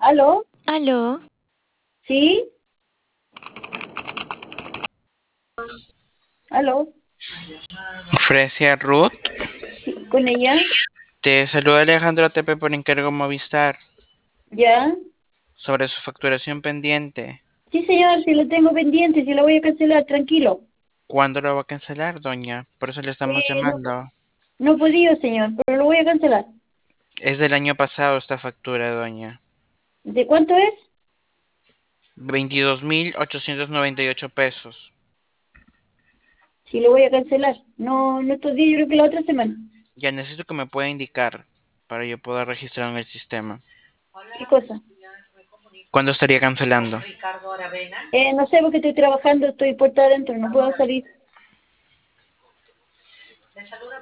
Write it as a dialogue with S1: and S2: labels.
S1: ¿Aló?
S2: Aló,
S1: ¿Sí? ¿Aló?
S3: Fresia Ruth,
S1: ¿Sí? ¿Con ella?
S3: te saluda Alejandro Tepe por encargo Movistar
S1: ¿Ya?
S3: sobre su facturación pendiente.
S1: Sí, señor, si lo tengo pendiente, si lo voy a cancelar, tranquilo.
S3: ¿Cuándo lo va a cancelar, doña? Por eso le estamos
S1: No,
S3: llamando.
S1: no he podido, señor, pero lo voy a cancelar.
S3: Es del año pasado esta factura, doña.
S1: ¿De cuánto es?
S3: 22.898 pesos.
S1: Sí, lo voy a cancelar. No, no estos días, yo creo que la otra semana.
S3: Ya necesito que me pueda indicar para yo poder registrar en el sistema.
S1: ¿Qué cosa?
S3: ¿Cuándo estaría cancelando?
S1: No sé, porque estoy trabajando, estoy puerta adentro, no puedo salir.